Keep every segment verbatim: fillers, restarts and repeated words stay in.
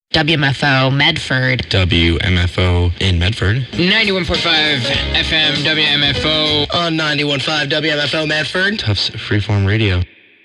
W M F O Medford. W M F O in Medford. ninety-one point five F M W M F O. On ninety-one point five W M F O Medford. Tufts Freeform Radio.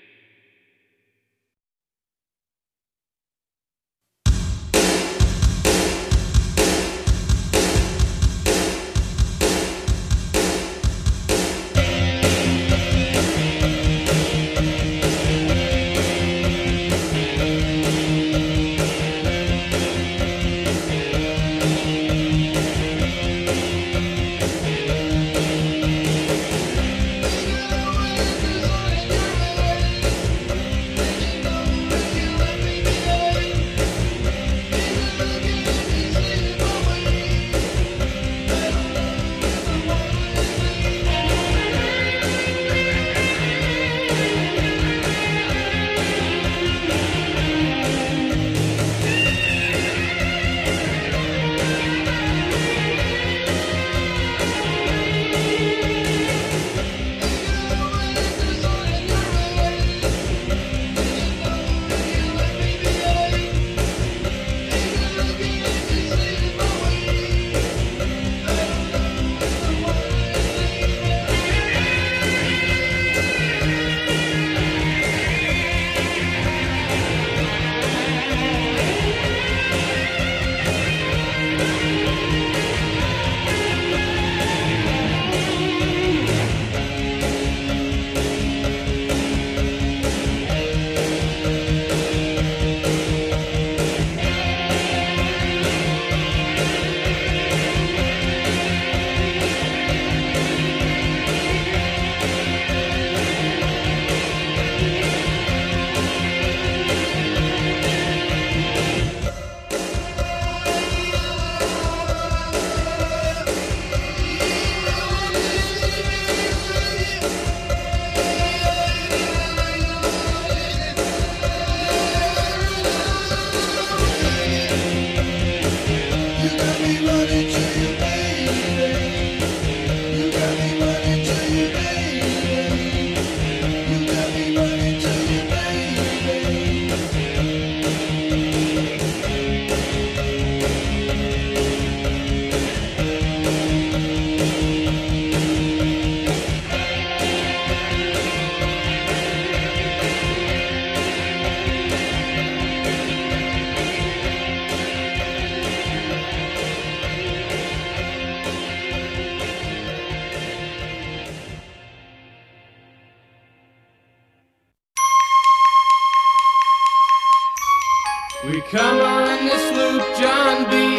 We come on this loop, John B.,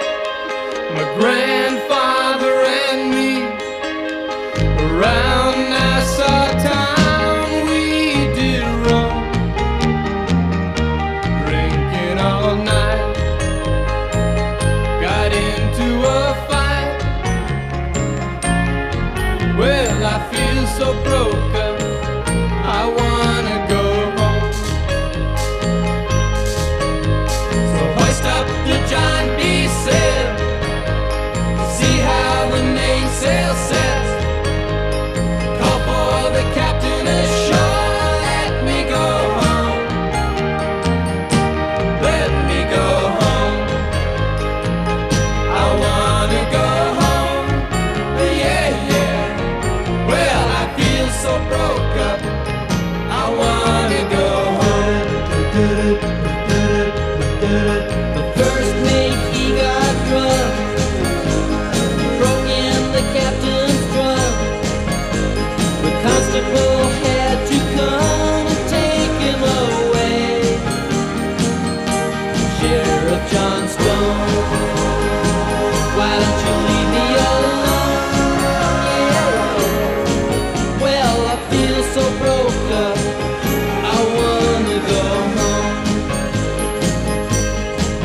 my grandfather and me. Around Nassau town we did roam, drinking all night. Got into a fight. Well, I feel so broke up, I wanna go home. Up the John B. sail, see how the mainsail sets. Call for the captain ashore, let me go home, let me go home. I wanna go home, yeah, yeah. Well, I feel so broke up, I wanna go home. First mate, he got drunk, broke in the captain's drum. The constable had to come and take him away. Sheriff John Stone, why don't you leave me alone? Yeah. Well, I feel so broke up, I wanna go home.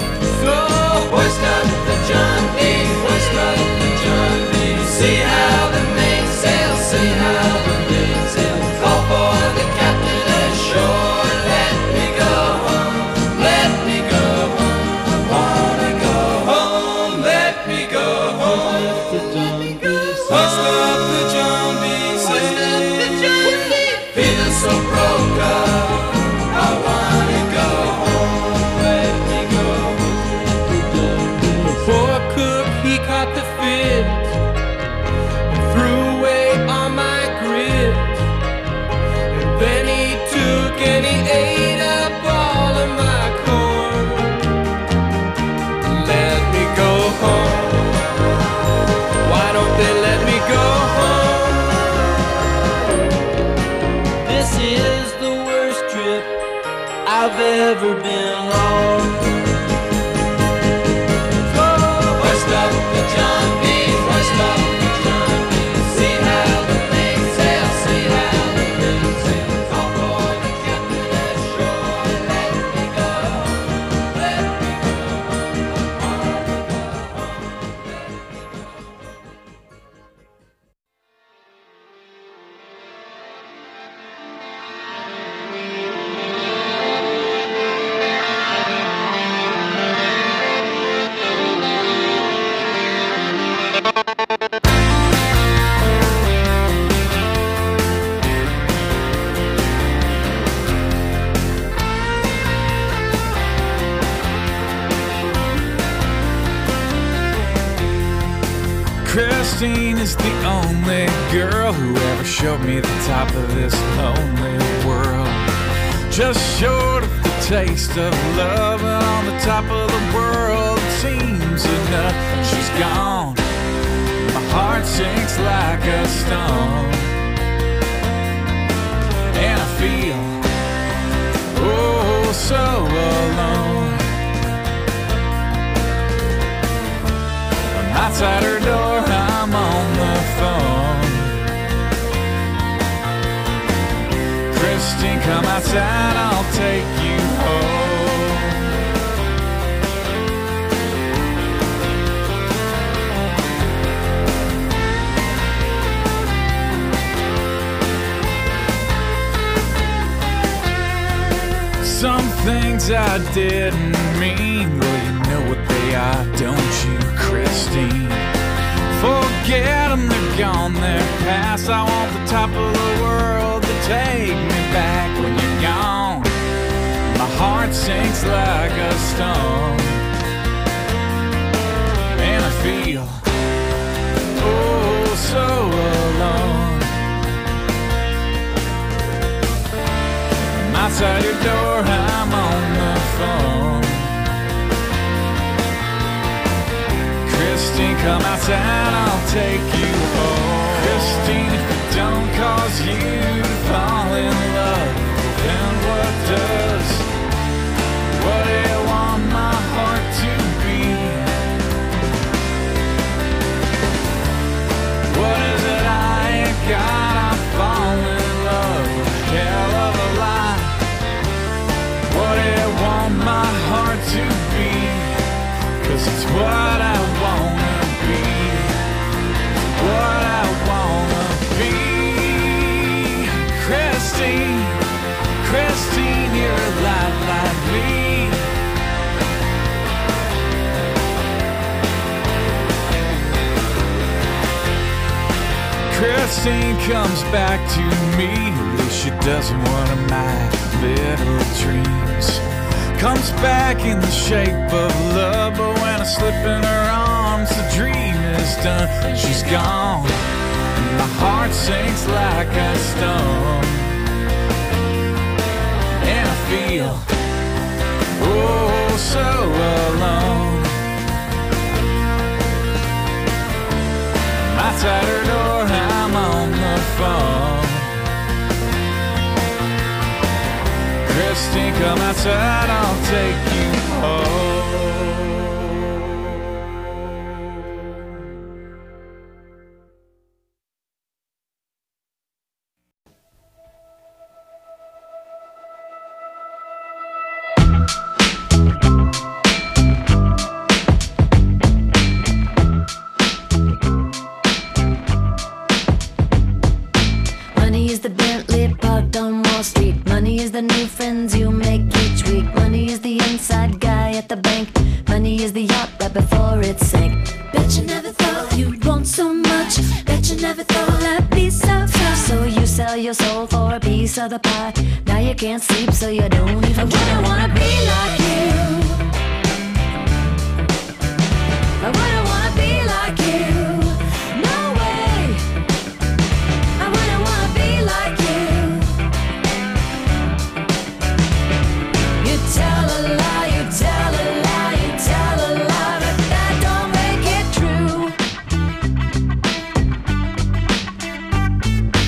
never been lost. West of the John B, west of the John B. See how the things sail, see how the things sail. Call for the captain ashore, let me go, let me go. I wanna go home, let me go. Christine is the only girl who ever showed me the top of this lonely world. Just short of the taste of love, and on the top of the world it seems enough. She's gone, my heart sinks like a stone, and I feel oh so alone. Outside her door, I'm on the phone. Christine, come outside, I'll take you home. Some things I didn't mean, well, you know what they are, don't you, Christine? Forget them, they're gone, they're past. I want the top of the world to take me back. When you're gone, my heart sinks like a stone, and I feel oh so alone. I'm outside your door, I'm on the phone. Christine, come outside, I'll take you home. Christine, if it don't cause you to fall in love, then what does? What do you want my heart to be? What is it I ain't got? I fall in love with a hell of a lie. What do you want my heart to be? 'Cause it's what I wanna be, what I wanna be. Christine, Christine, you're a lot like me. Christine comes back to me, at least she doesn't one of my little dreams. Comes back in the shape of love, but when I slip in her arms, the dream is done. And she's gone, and my heart sinks like a stone, and I feel oh so alone. Outside her door, I'm on the phone. Christine, come outside, I'll take you home. Money is the Bentley parked on Wall Street. Money is the new friends you make each week. Money is the inside guy at the bank. Money is the yacht right before it sank. Bet you never thought you'd want so much. Bet you never thought that'd be so tough. So you sell your soul for a piece of the pie. Now you can't sleep, so you don't even. I wouldn't wanna be like you. I wouldn't wanna be like you. No way. I wouldn't wanna be like you. You tell a lie, you tell a lie, you tell a lie, but that don't make it true.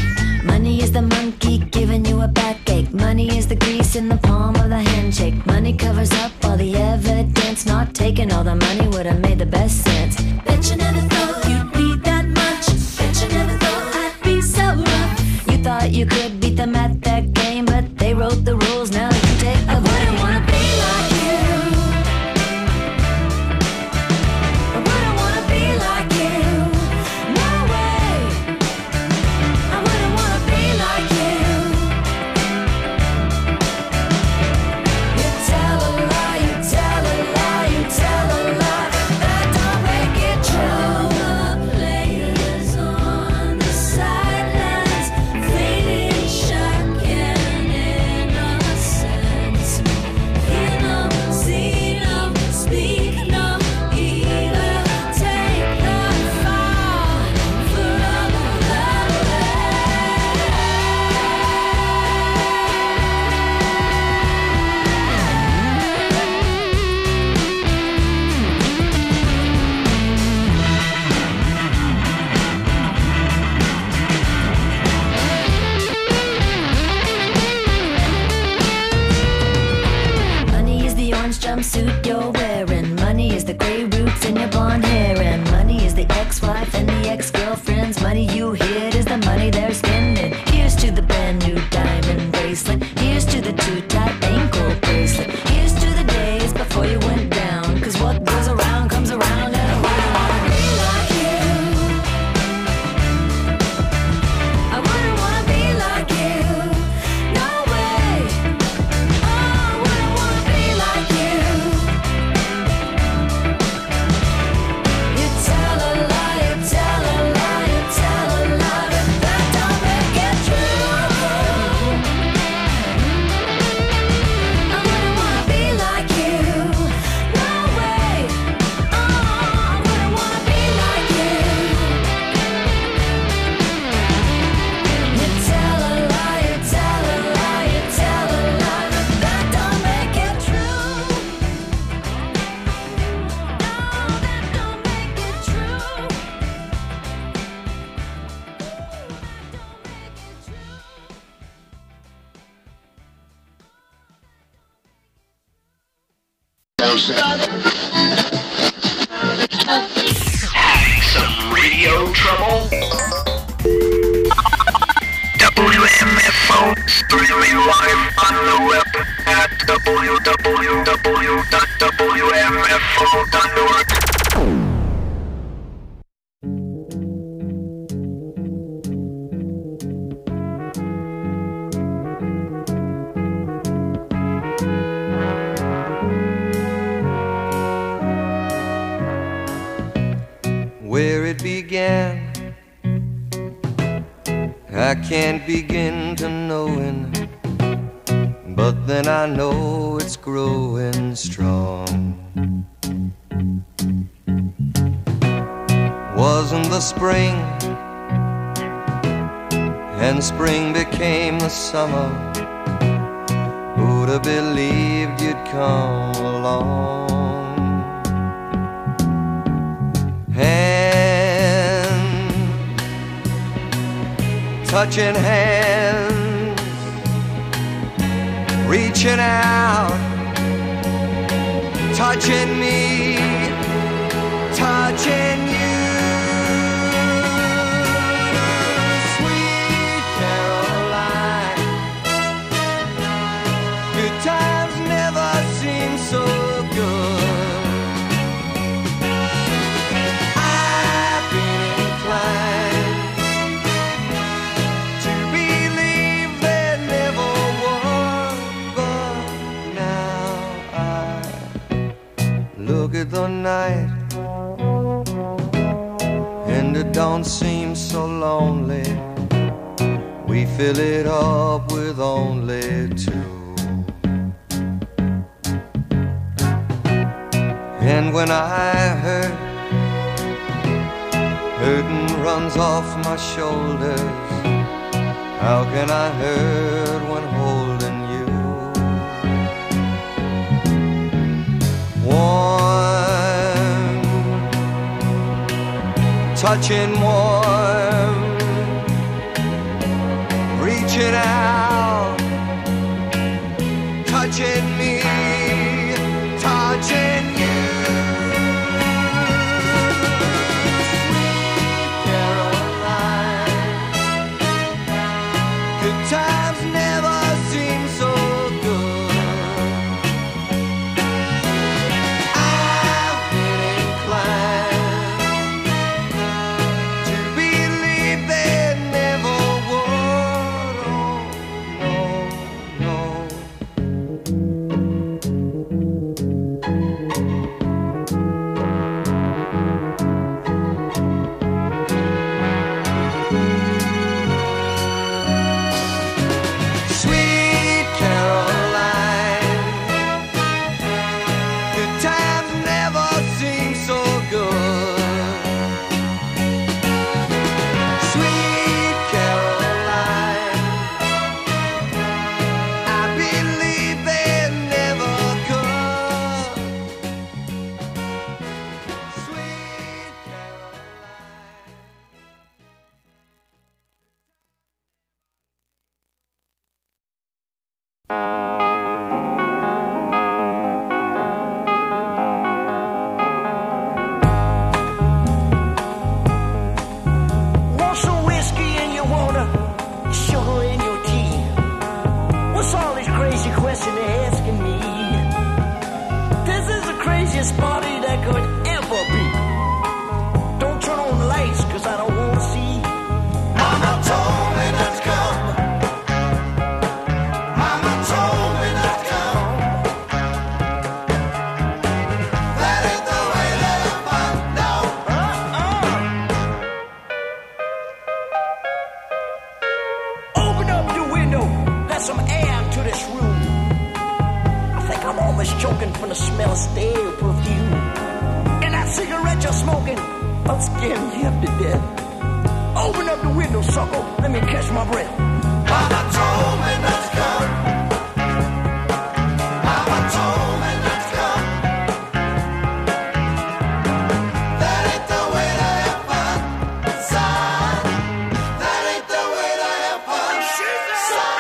Money is the monkey giving you a backache. Money is the grease in the palm of the handshake. Money Taking all the money would have made the best sense. Bet you never thought you'd be that much. Bet you never thought I'd be so rough. You thought you could beat them at that game, but they wrote the rules, now you take the blame. I wouldn't wanna be like you. I wouldn't wanna be like you. No way. I wouldn't wanna be like you. You tell a lie, you tell a lie, you tell a lie. That don't make it true. The players on the sidelines, fading shock and innocence. Hear no, see no, speak no evil. Take the fall for all of Money is the orange jumpsuit you're wearing. Money is the gray roots in your blonde hair. And money is the ex-wife and the ex-girlfriends. Money you hid is the money they're spending. Here's to the brand new diamond bracelet. Here's to the too-tight ankle bracelet. Here's to the days before you went down. Cause what goes around comes around, and I wouldn't wanna be like you. I wouldn't wanna be like you. No way. Oh, I wouldn't wanna be like you. You tell a lie, you tell a lie, you tell a lie, but that don't make it true. I wouldn't wanna be like you. No way. Oh, I wouldn't wanna be like you. You tell a lie, you tell a lie, you tell a lie, but that don't make it true. No, that don't make it true. Some radio trouble? W M F O streaming live on the web at w w w dot w m f o dot org. Where it began, I can't begin to knowing, but then I know it's growing strong. Wasn't the spring, and spring became the summer. Who'd have believed you'd come along? Hand, touching hands, reaching out, touching me, touching you. Sweet Caroline, good times never seem so good. Look at the night, and it don't seem so lonely. We fill it up with only two. And when I hurt, hurting runs off my shoulders. How can I hurt when holding you? Warm, touching warm, reaching out, touching me, touching you. biggest party that could ever be. Don't turn on the lights, cause I don't wanna see. Mama told me not to come. Mama told me not to come. That ain't the way to have fun, no. Uh-uh. Open up your window, let some air to this room. I think I'm almost choking from the smell of stale perfume. And that cigarette you're smoking, I'm scaring you up to death. Open up the window, sucker, let me catch my breath. Mama told me not to come. Mama told me not to come. That ain't the way to have fun, son. That ain't the way to have fun, son.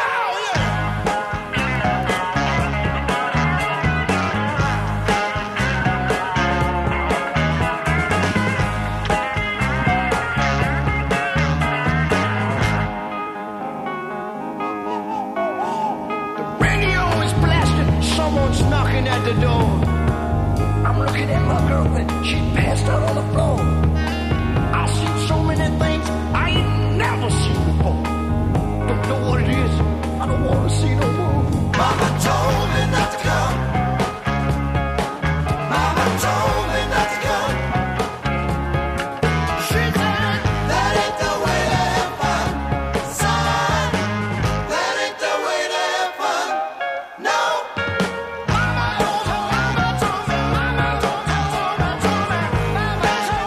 Someone's knocking at the door. I'm looking at my girlfriend, she passed out on the floor. I've seen so many things I ain't never seen before. Don't know what it is, I don't want to see no more. Mama told me not to come. Mama told me not to come. She said, that ain't the way to have fun, son. That ain't the way to have fun, no. Mama told me, mama told me, mama told me, mama told me, mama told me.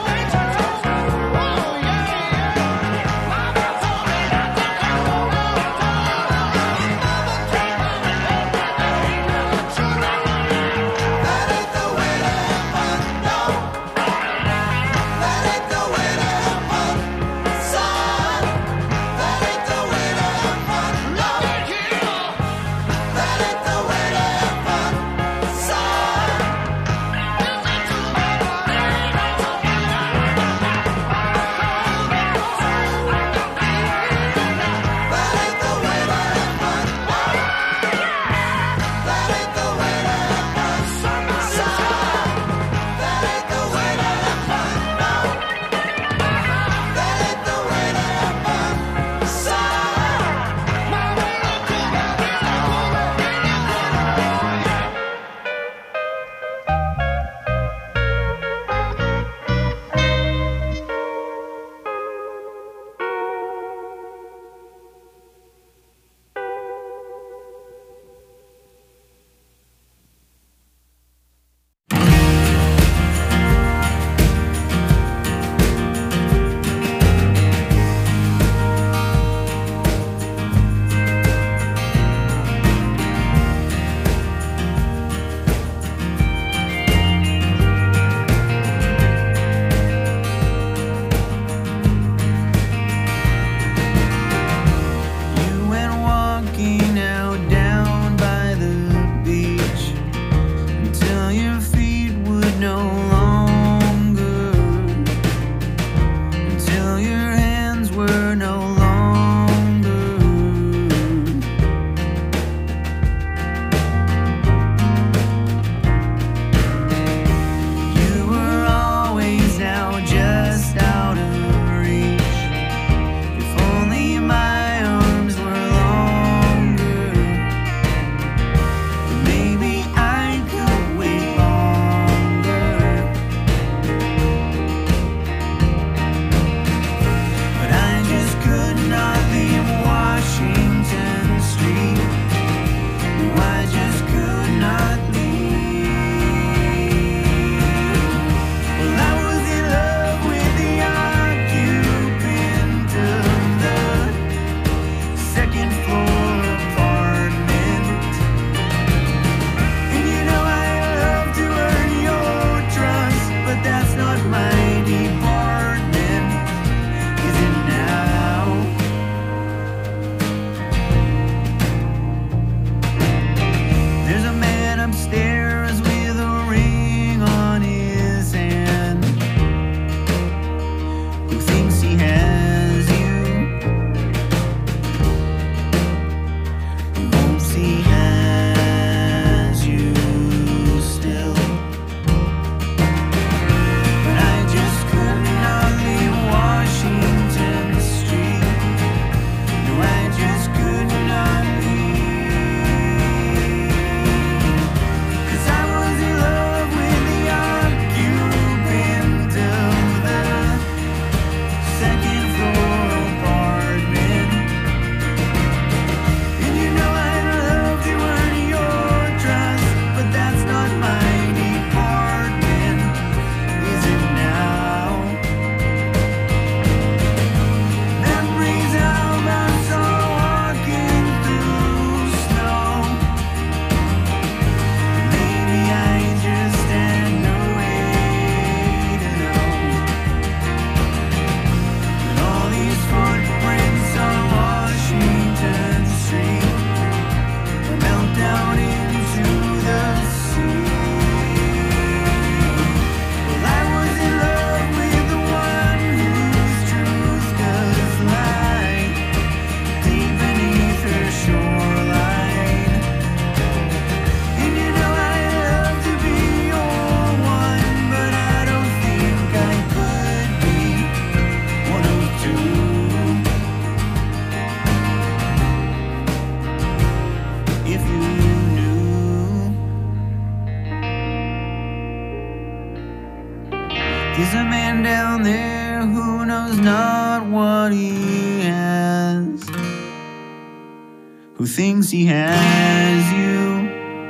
He's a man down there who knows not what he has, who thinks he has you.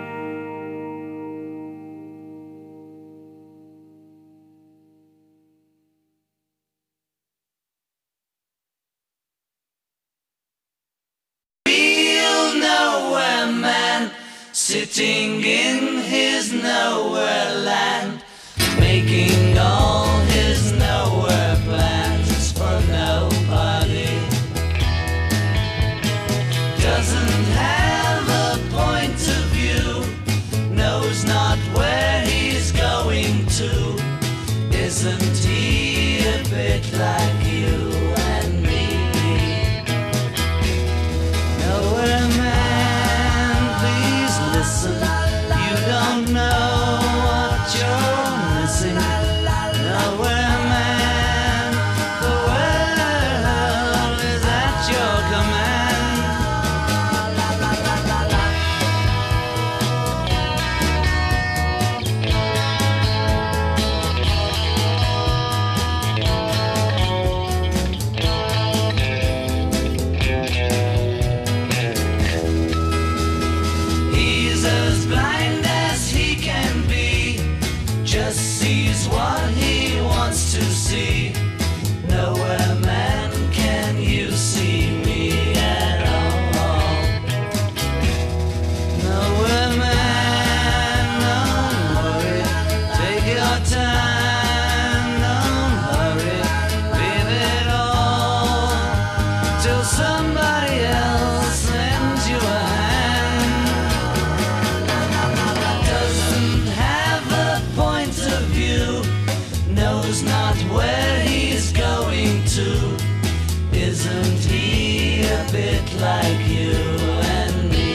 Real nowhere man, sitting in his nowhere land, making all his nowhere plans for nobody. Doesn't have a point of view, knows not where he's going to. Isn't he a bit like you and me? Nowhere man, please listen. You don't know what you're missing. Nowhere man, the world is at your command. He's as blind as he can be, just sees what he wants to see. Nowhere man, can you see me at all? Nowhere man, don't worry, take your time, don't hurry, leave it all till somebody else lends you a hand. Doesn't have a point of view, knows not where he's going to. Isn't he a bit like you and me?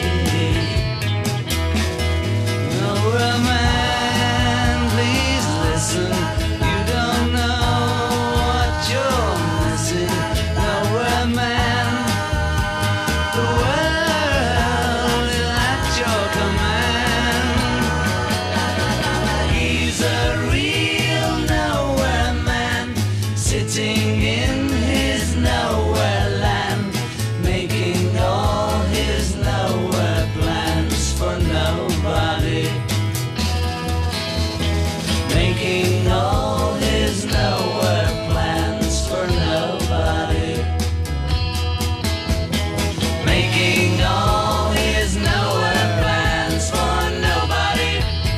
Nowhere man, please listen. You don't know what you're missing. Nowhere man, the world is at your command. He's a real nowhere man, sitting in his nowhere land, making all his nowhere plans for nobody. Making all his nowhere plans for nobody. Making all his nowhere plans for nobody.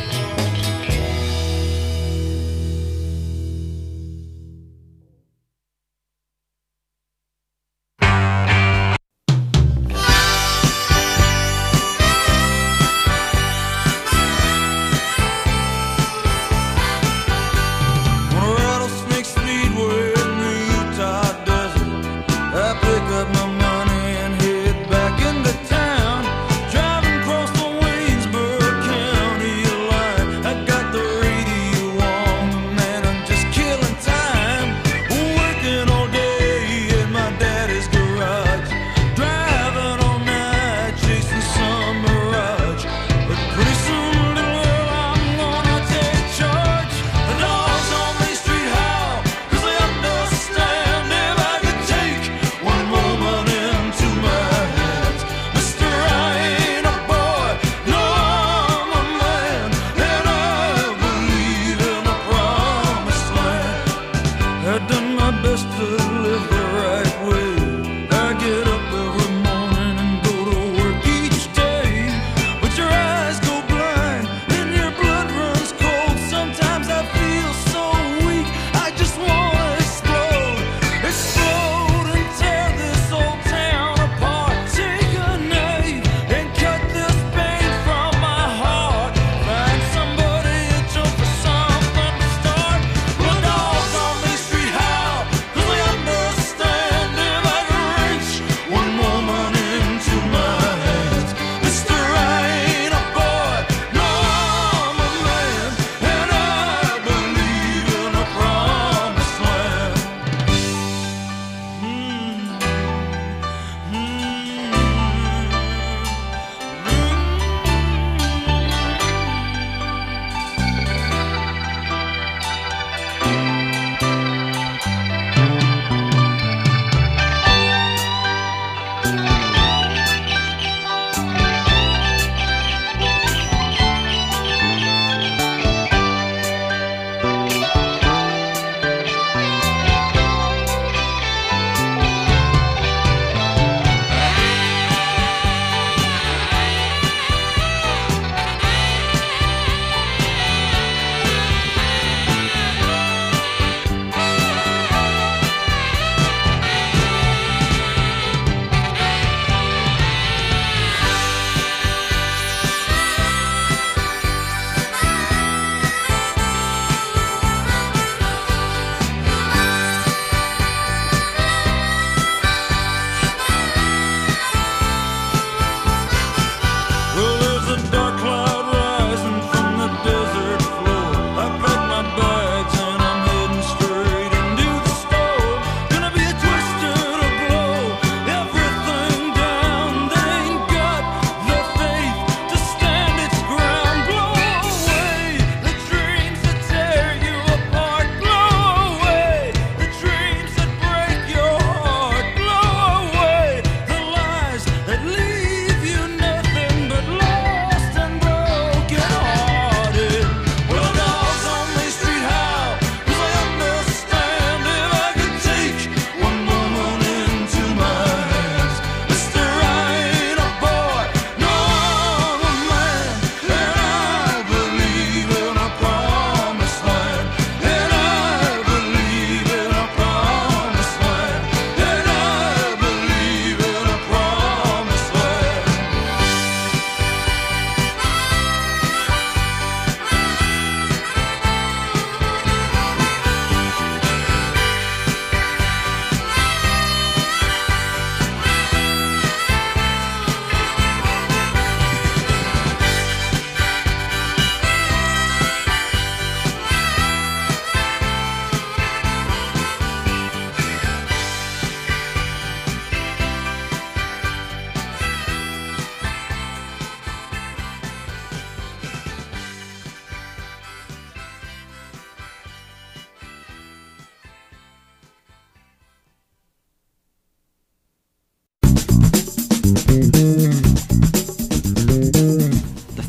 On a rattlesnake speedway in the Utah desert, I pick up my money and head back into town. Driving across the Waynesburg County line, I got the radio on, man, I'm just killing time. Working all day in my daddy's garage, driving all night, chasing some mirage. But pretty soon, little girl, I'm gonna take charge. The dogs on Main Street howl, 'cause they understand if I could take one moment into my hands. Mister, I ain't a boy, no, I'm a man, and I believe in the promised land. I've done my best to live the right way. I get up every morning and go to work each day. But your eyes go blind and your blood runs cold. Sometimes I feel so weak, I just wanna explode. Explode and tear this old town apart. Take a knife and cut this pain from my heart. Find somebody and jump for something to start. The dogs on Main Street howl, 'cause they understand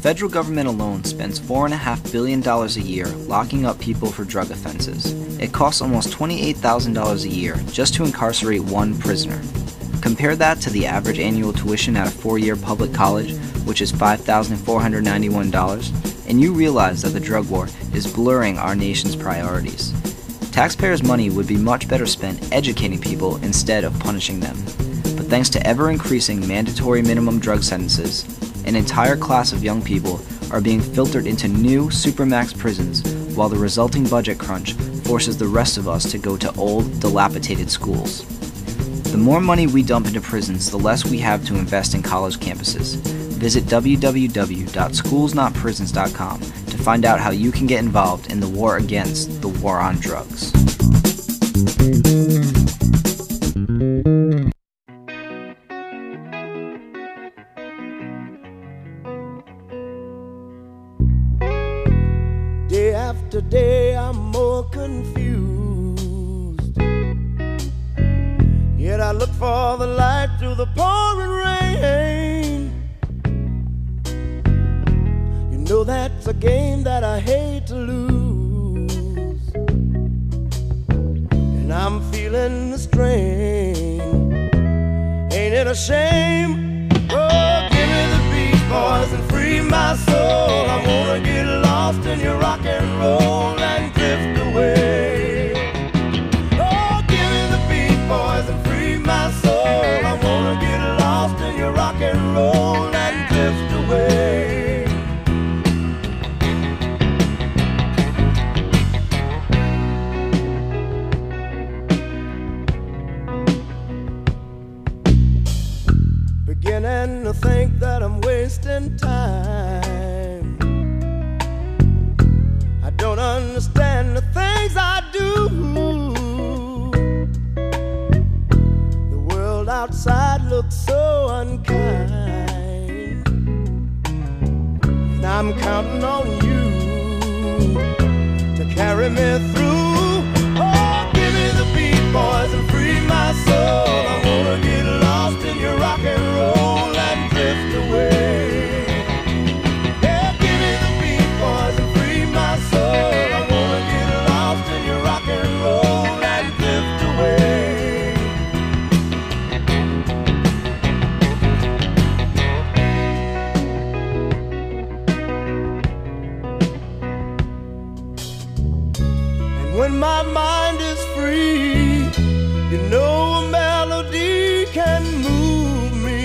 federal government alone spends four point five billion dollars a year locking up people for drug offenses. It costs almost twenty-eight thousand dollars a year just to incarcerate one prisoner. Compare that to the average annual tuition at a four-year public college, which is five thousand four hundred ninety-one dollars, and you realize that the drug war is blurring our nation's priorities. Taxpayers' money would be much better spent educating people instead of punishing them. But thanks to ever-increasing mandatory minimum drug sentences, an entire class of young people are being filtered into new supermax prisons, while the resulting budget crunch forces the rest of us to go to old, dilapidated schools. The more money we dump into prisons, the less we have to invest in college campuses. Visit w w w dot schools not prisons dot com to find out how you can get involved in the war against the war on drugs. Day after day I'm more confused, yet I look for the light through the pouring rain. You know that's a game that I hate to lose, and I'm feeling the strain. Ain't it a shame? Oh, give me the beat, boys, and free my soul. I wanna get lost in your rock and roll and drift away. Oh, give me the beat, boys, and free my soul. I wanna get lost in your rock and roll and drift away. Beginning to think that I'm wasting time. I don't understand the things I do. The world outside looks so unkind, and I'm counting on you to carry me through. Oh, give me the beat, boys, and free my soul. I wanna get lost in your rock and roll and drift away. Yeah, give me the beat, boys, and free my soul. I wanna get lost in your rock and roll and drift away. And when my mind is free, you know a melody can move me.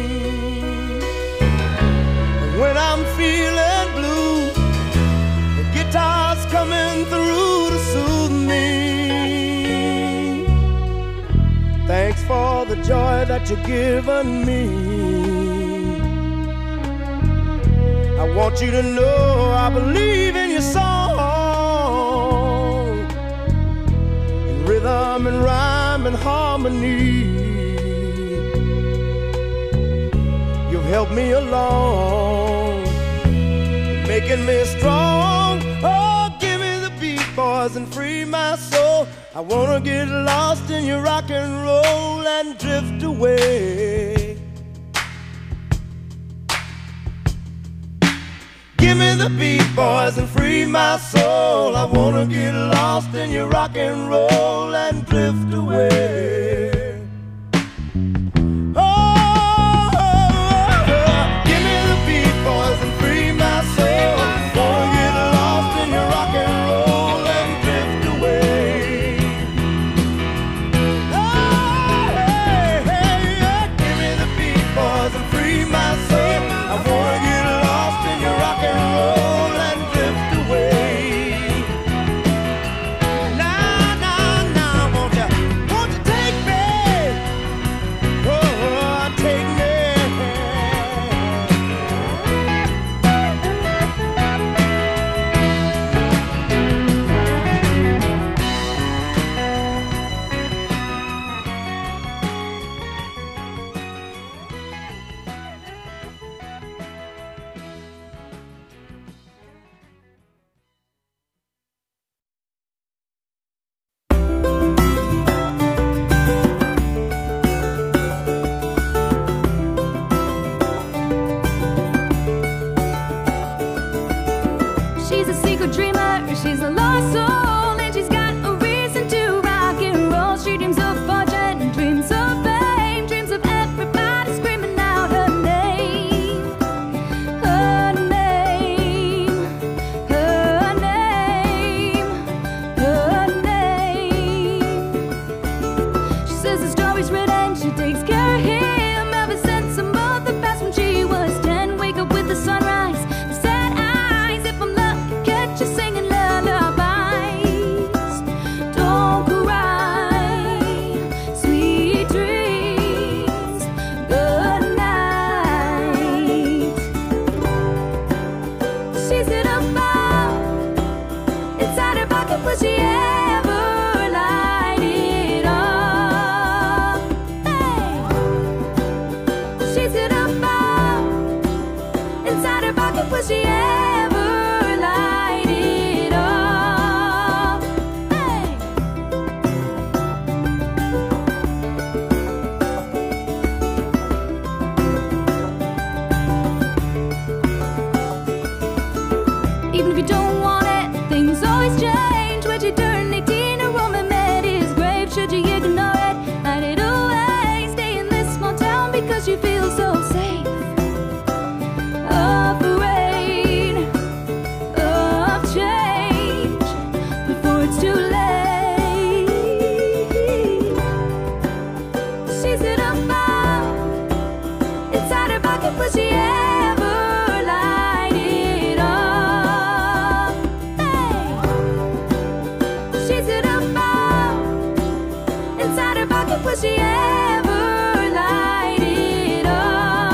And when I'm feeling blue, the guitar's coming through to soothe me. Thanks for the joy that you've given me. I want you to know I believe in your song, in rhythm and rhyme and harmony. You've helped me along, making me strong. Oh, give me the beat, boys, and free my soul. I wanna get lost in your rock and roll and drift away. Give me the beat, boys, and free my soul. I wanna get lost in your rock and roll and drift away. Oh, oh, oh, oh. Give me the beat, boys, and free my soul. Wanna get lost in your rock and roll and drift away. Oh, hey, hey, yeah. Give me the beat, boys, and free my soul. I wanna get lost in your rock and roll and drift away. Now, now, now, won't you, won't you take me it's too late. She's in a mouth inside her pocket, but she ever light it up. Hey, she's in a mouth inside her pocket, but she ever light it up.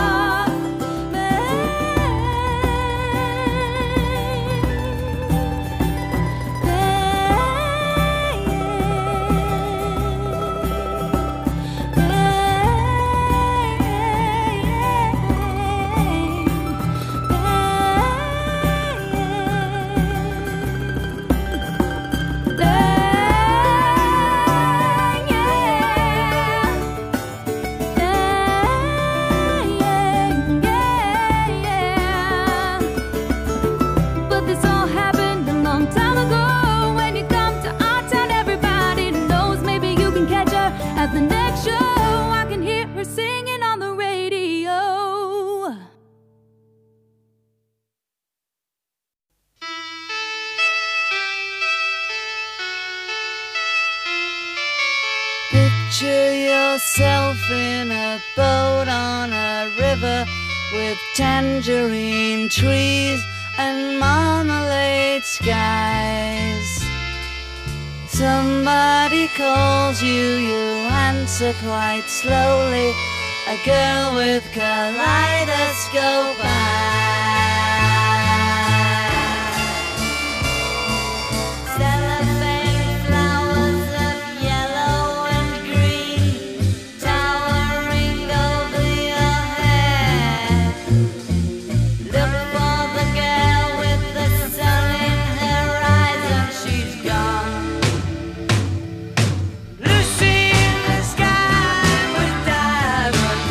But this all happened a long time ago. When you come to our town, everybody knows. Maybe you can catch her at the next show. I can hear her singing on the radio. Picture yourself in a boat on a river with tangerine trees and marmalade skies. Somebody calls you, you answer quite slowly. A girl with kaleidoscope eyes. Cellophane flowers of yellow and green towering over your head. Look for the girl with the sun in her eyes and she's gone. Lucy in the sky with diamonds.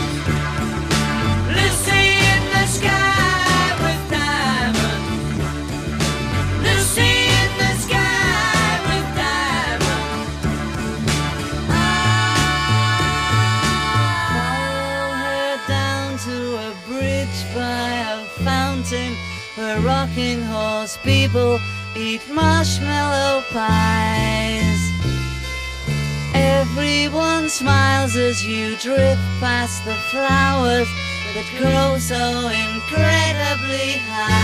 Lucy in the sky with diamonds. Lucy in the sky with diamonds. Follow her down to a bridge by a fountain where rocking horse people eat marshmallow pies. Everyone smiles as you drift past the flowers that grow so incredibly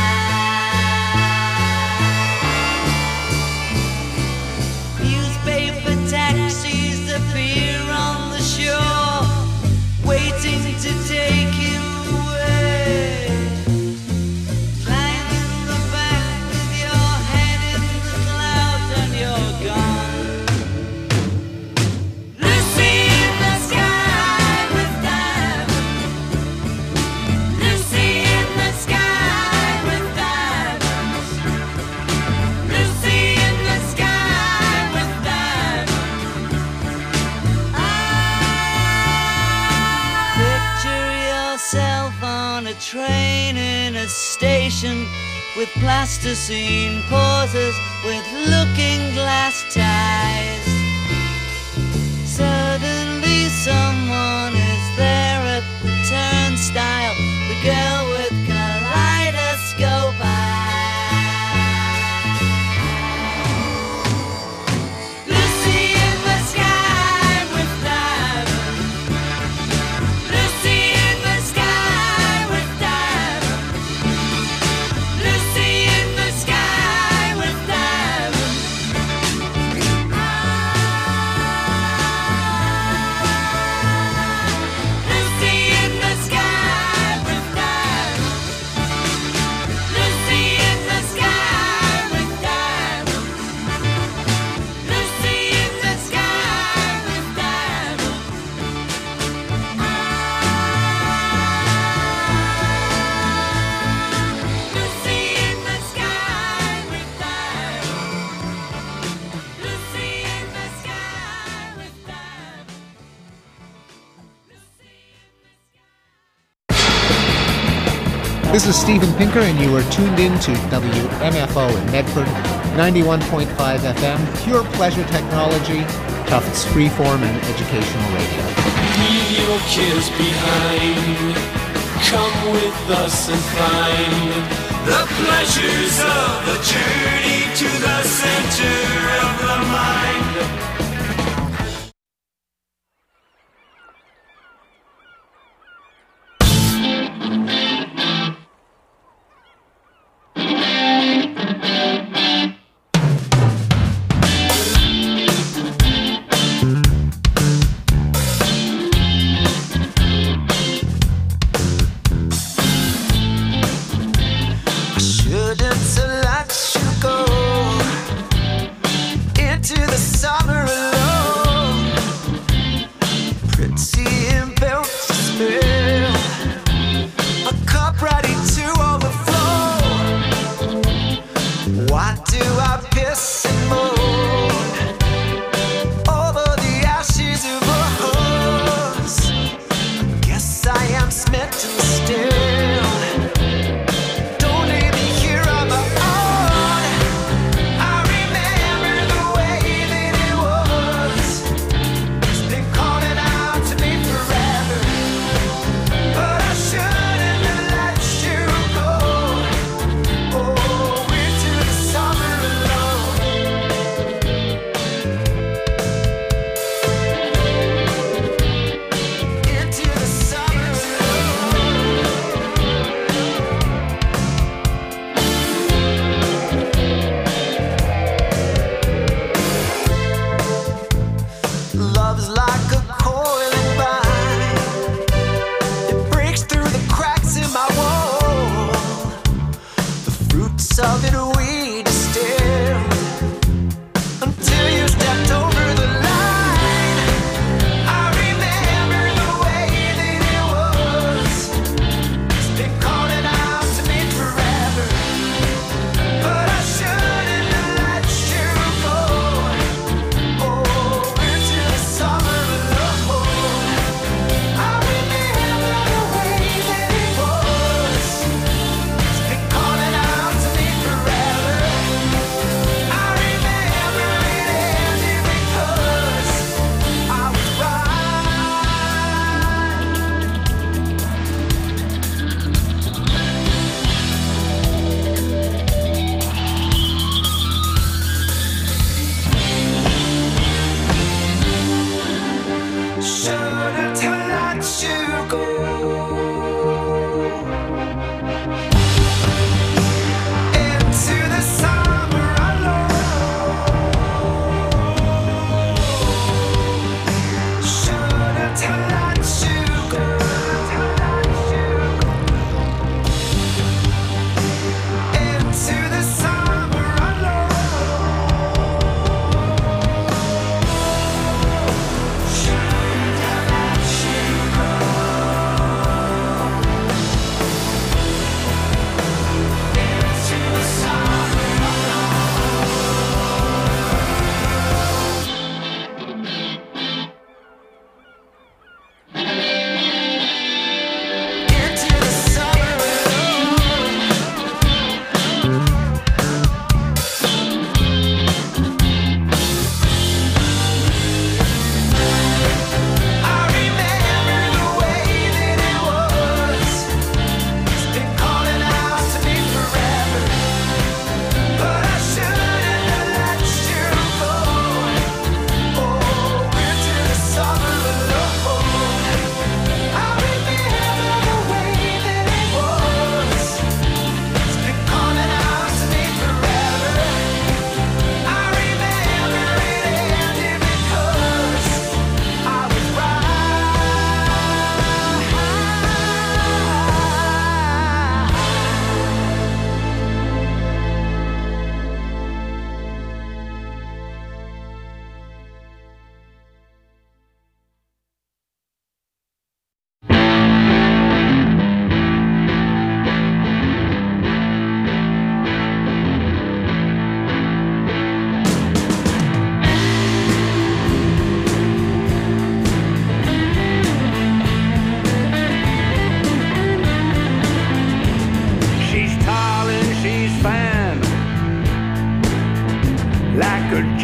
high. Newspaper taxis appear on the shore, waiting to take you away. Climb in the back with your head in the clouds and you're gone. Lucy in the sky with diamonds. Lucy in the sky with diamonds. Lucy in the sky with diamonds. Picture yourself on a train in a station with plasticine pauses with looking glass ties. Suddenly someone is there at the turnstile, the girl with kaleidoscope eyes. Lucy in the sky with diamonds. Lucy in the sky with diamonds. Lucy in the sky with diamonds. Lucy in the sky with diamonds. Lucy in the sky with diamonds. Lucy in the sky with diamonds. Lucy in the sky with diamonds. Lucy in the sky with diamonds. This is Steven Pinker, and you are tuned in to W M F O in Medford, ninety-one point five F M, pure pleasure technology, Tufts freeform and educational radio. Leave your cares behind. Come with us and find the pleasures of the journey to the center of life.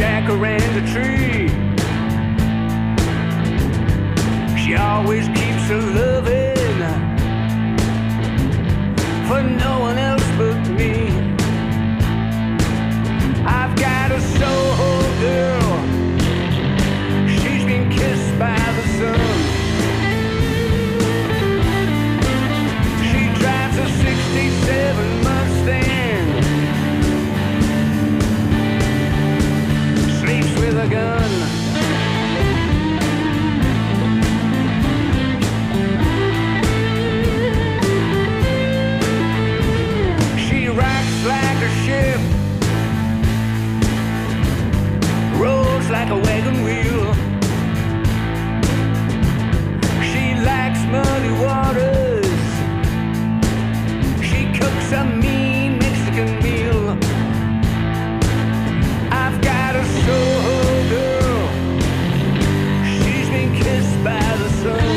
jacaranda tree. She always keeps her loving for no one else but me. I've got a Soho girl, she's been kissed by the sun. She drives a sixty-seven Mustang, sleeps with a gun. She rocks like a ship, rolls like a wagon wheel. She likes muddy waters, she cooks a mean Mexican meal. I've got a Soho girl, she's been kissed by the sun.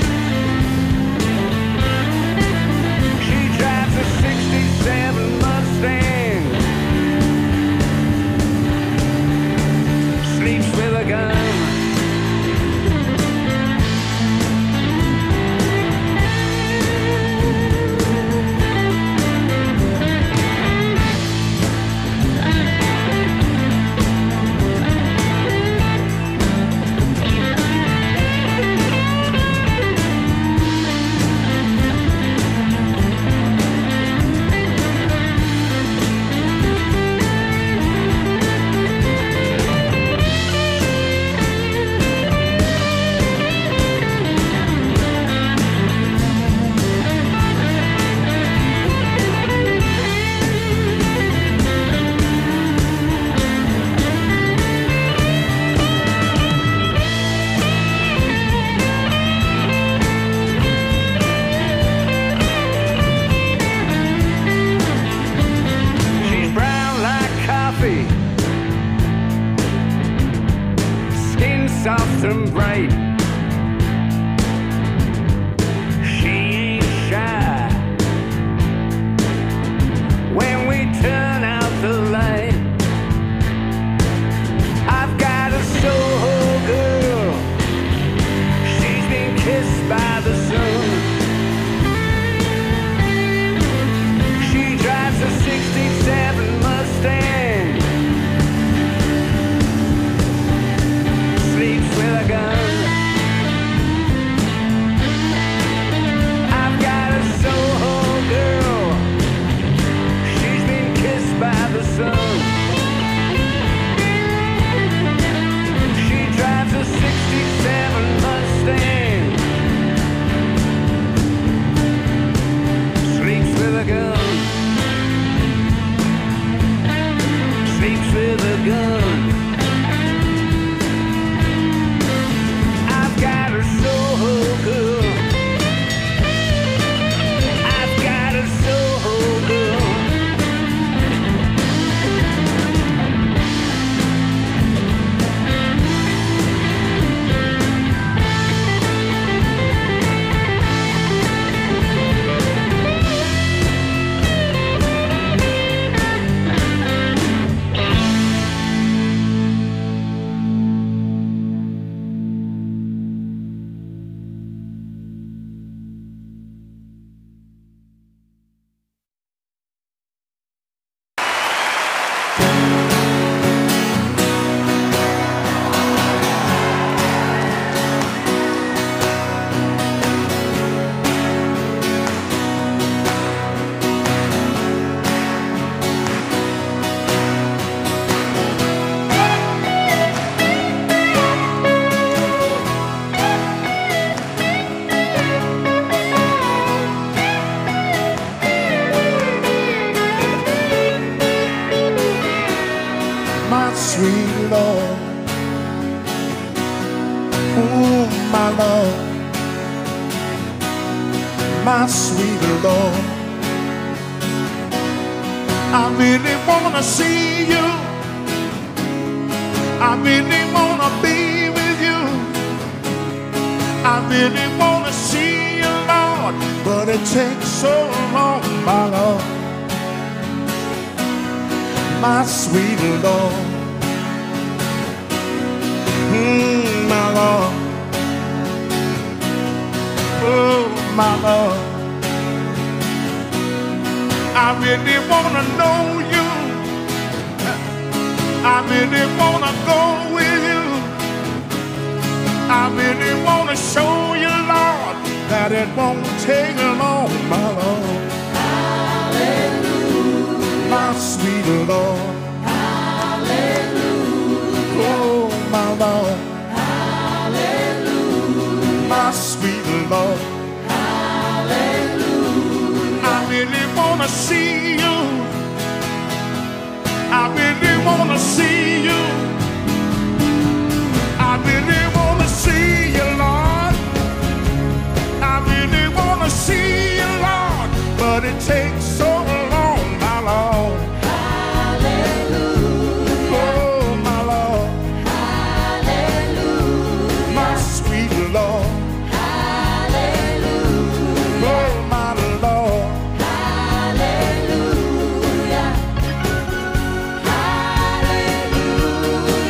She drives a sixty-seven Mustang, sleeps with a gun. She's brown like coffee, skin soft and bright. She ain't shy when we turn out the light. I've got a Soho girl, she's been kissed by the sun. She drives a sixty-seven Mustang, sleeps with a gun. I've got a Soho girl, she's been kissed by the sun. She drives a sixty-seven Mustang, sleeps with a gun. Sleeps with a gun. I've got a Soho girl, I've got a Soho girl. My sweet Lord, oh my Lord, my sweet Lord, I really wanna see you, I really wanna be with you, I really wanna see you, Lord, but it takes so long, my Lord, my sweet Lord. my Lord. I really wanna know you. I really wanna go with you. I really wanna show you, Lord, that it won't take long, my Lord. Hallelujah. My sweet Lord. Hallelujah. Oh, my Lord. Hallelujah. My sweet Lord. Hallelujah. I really wanna see you. I really wanna see you. I really wanna see you, Lord. I really wanna see you, Lord. But it takes so long, my Lord. Hallelujah. Oh, my Lord. Hallelujah. My sweet Lord. Hallelujah. Oh, my Lord. Hallelujah. Hallelujah.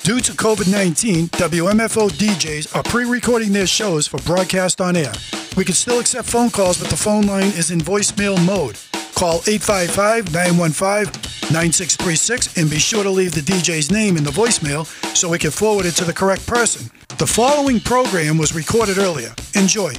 Due to COVID nineteen, W M F O D Js are pre-recording their shows for broadcast on air. We can still accept phone calls, but the phone line is in voicemail mode. Call eight five five, nine one five, nine six three six and be sure to leave the D J's name in the voicemail so we can forward it to the correct person. The following program was recorded earlier. Enjoy.